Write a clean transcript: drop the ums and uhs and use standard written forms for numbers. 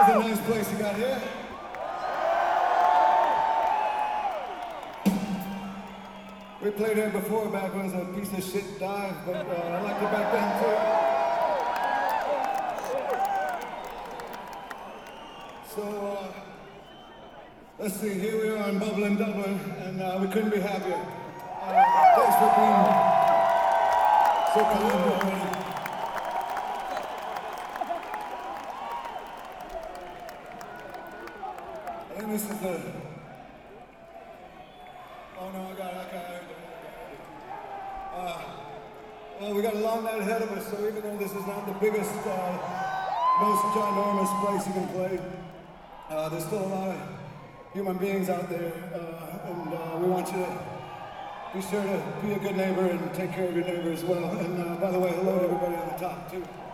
a nice place you got here. We played here before back when it was a piece of shit dive, but I liked it back then too. So, let's see, here we are in Bubbling Dublin, and we couldn't be happier. Thanks for being so kind already. And this is the... Oh no, I got it. Well, we got a long night ahead of us, so even though this is not the biggest, most ginormous place you can play, there's still a lot of human beings out there, and we want you to be sure to be a good neighbor and take care of your neighbor as well. And by the way, hello to everybody on the top, too.